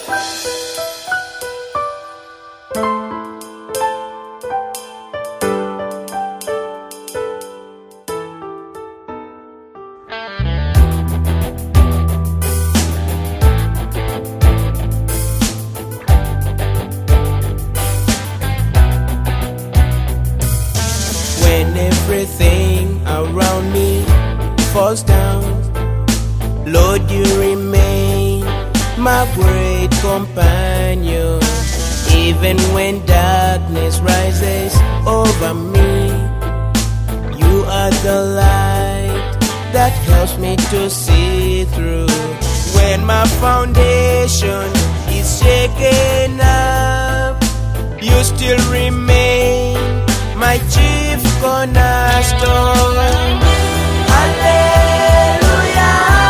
When everything around me falls down, Lord, you remain my great companion. Even when darkness rises over me, you are the light that helps me to see through. When my foundation is shaken up, you still remain my chief cornerstone. Hallelujah,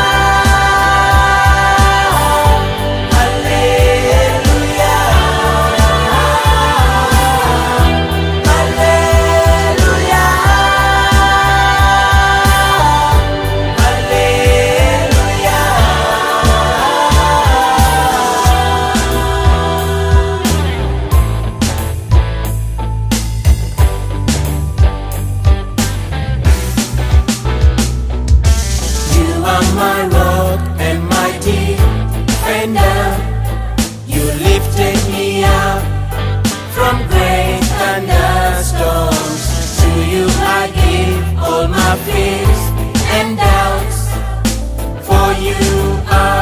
hallelujah, hallelujah, my rock and my defender, you lifted me up from great thunderstorms. To you I give all my fears and doubts, for you are